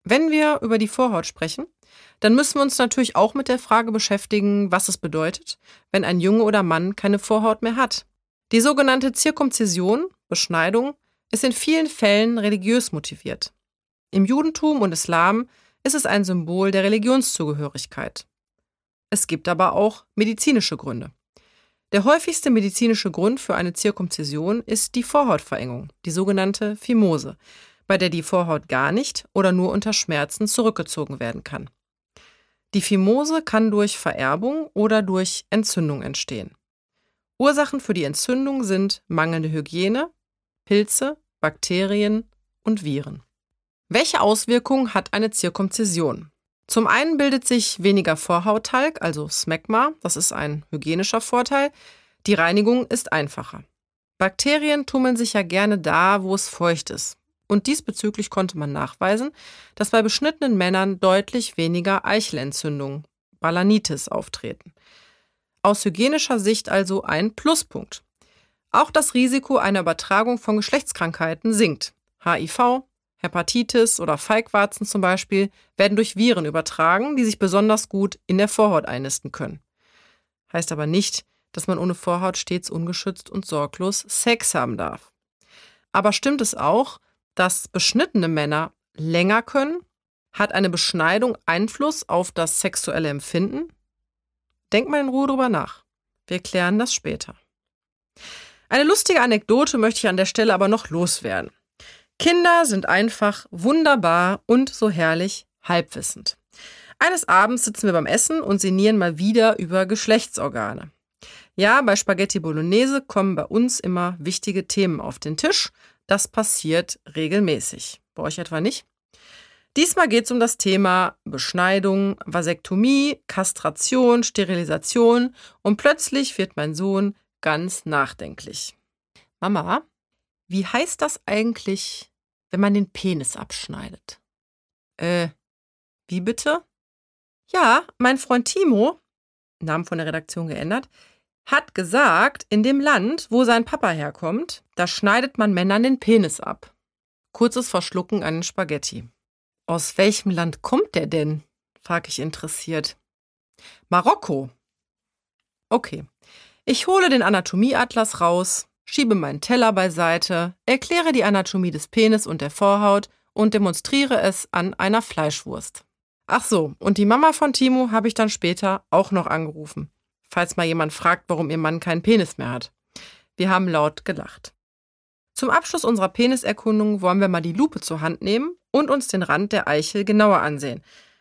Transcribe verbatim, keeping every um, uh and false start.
Wenn wir über die Vorhaut sprechen, dann müssen wir uns natürlich auch mit der Frage beschäftigen, was es bedeutet, wenn ein Junge oder Mann keine Vorhaut mehr hat. Die sogenannte Zirkumzision, Beschneidung, ist in vielen Fällen religiös motiviert. Im Judentum und Islam ist es ein Symbol der Religionszugehörigkeit. Es gibt aber auch medizinische Gründe. Der häufigste medizinische Grund für eine Zirkumzision ist die Vorhautverengung, die sogenannte Phimose, bei der die Vorhaut gar nicht oder nur unter Schmerzen zurückgezogen werden kann. Die Phimose kann durch Vererbung oder durch Entzündung entstehen. Ursachen für die Entzündung sind mangelnde Hygiene, Pilze, Bakterien und Viren. Welche Auswirkungen hat eine Zirkumzision? Zum einen bildet sich weniger Vorhauttalg, also Smegma, das ist ein hygienischer Vorteil. Die Reinigung ist einfacher. Bakterien tummeln sich ja gerne da, wo es feucht ist. Und diesbezüglich konnte man nachweisen, dass bei beschnittenen Männern deutlich weniger Eichelentzündungen, Balanitis, auftreten. Aus hygienischer Sicht also ein Pluspunkt. Auch das Risiko einer Übertragung von Geschlechtskrankheiten sinkt. H I V, Hepatitis oder Feigwarzen zum Beispiel werden durch Viren übertragen, die sich besonders gut in der Vorhaut einnisten können. Heißt aber nicht, dass man ohne Vorhaut stets ungeschützt und sorglos Sex haben darf. Aber stimmt es auch, dass beschnittene Männer länger können? Hat eine Beschneidung Einfluss auf das sexuelle Empfinden? Denk mal in Ruhe drüber nach. Wir klären das später. Eine lustige Anekdote möchte ich an der Stelle aber noch loswerden. Kinder sind einfach wunderbar und so herrlich halbwissend. Eines Abends sitzen wir beim Essen und sinnieren mal wieder über Geschlechtsorgane. Ja, bei Spaghetti Bolognese kommen bei uns immer wichtige Themen auf den Tisch. Das passiert regelmäßig. Bei euch etwa nicht? Diesmal geht es um das Thema Beschneidung, Vasektomie, Kastration, Sterilisation und plötzlich wird mein Sohn ganz nachdenklich. Mama, wie heißt das eigentlich, wenn man den Penis abschneidet? Äh, wie bitte? Ja, mein Freund Timo, Namen von der Redaktion geändert, hat gesagt, in dem Land, wo sein Papa herkommt, da schneidet man Männern den Penis ab. Kurzes Verschlucken an den Spaghetti. Aus welchem Land kommt der denn? Frage ich interessiert. Marokko. Okay, ich hole den Anatomieatlas raus, schiebe meinen Teller beiseite, erkläre die Anatomie des Penis und der Vorhaut und demonstriere es an einer Fleischwurst. Ach so, und die Mama von Timo habe ich dann später auch noch angerufen, falls mal jemand fragt, warum ihr Mann keinen Penis mehr hat. Wir haben laut gelacht. Zum Abschluss unserer Peniserkundung wollen wir mal die Lupe zur Hand nehmen und uns den Rand der Eichel genauer ansehen.